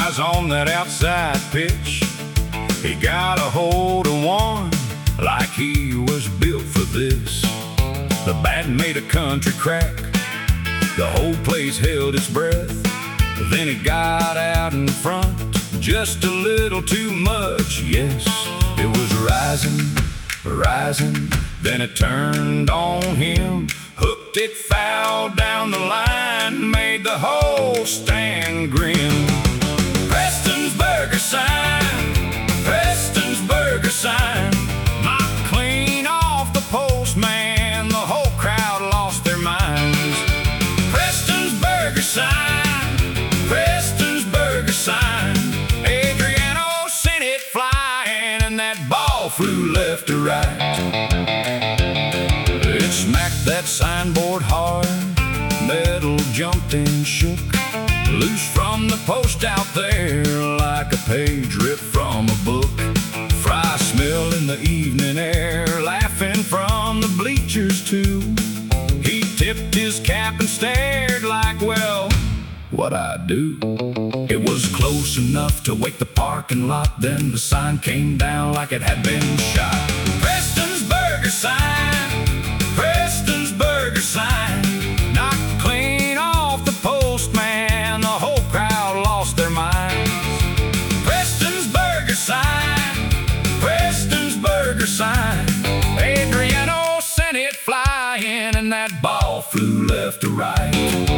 Eyes on that outside pitch, he got a hold of one like he was built for this. The bat made a country crack, the whole place held its breath. Then he got out in front, just a little too much, yes. It was rising, rising, then it turned on him. Hooked it foul down the line, made the whole stand grin. Preston's Burger Sign, Preston's Burger Sign, knocked clean off the post, man, the whole crowd lost their minds. Preston's Burger Sign, Preston's Burger Sign, Adriano sent it flying, and that ball flew left to right. It smacked that signboard hard, metal jumped and shook, loose from the post out there like a page ripped from a book. Fry smell in the evening air, laughing from the bleachers too. He tipped his cap and stared like, well, what'd I do? It was close enough to wake the parking lot, then the sign came down like it had been shot. Preston's Burger Sign, Preston's Burger Sign, knocked clean off the post, man, the whole crowd lost their minds. Preston's Burger Sign, Preston's Burger Sign, Adriano sent it flying, and that ball flew left to right.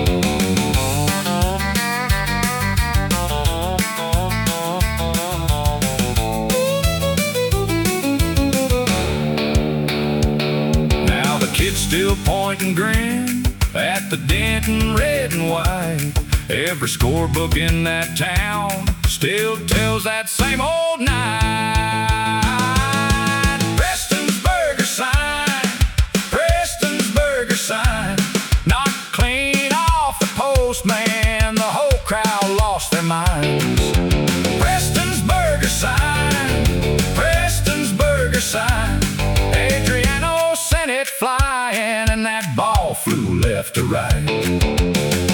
Kids still point and grin at the Denton red and white. Every scorebook in that town still tells that same old night. Preston's Burger Sign, Preston's Burger Sign, knocked clean off the post, man, the whole crowd lost their minds. Preston's Burger Sign, Preston's Burger Sign, Adriano sent it flying, and that ball flew left to right.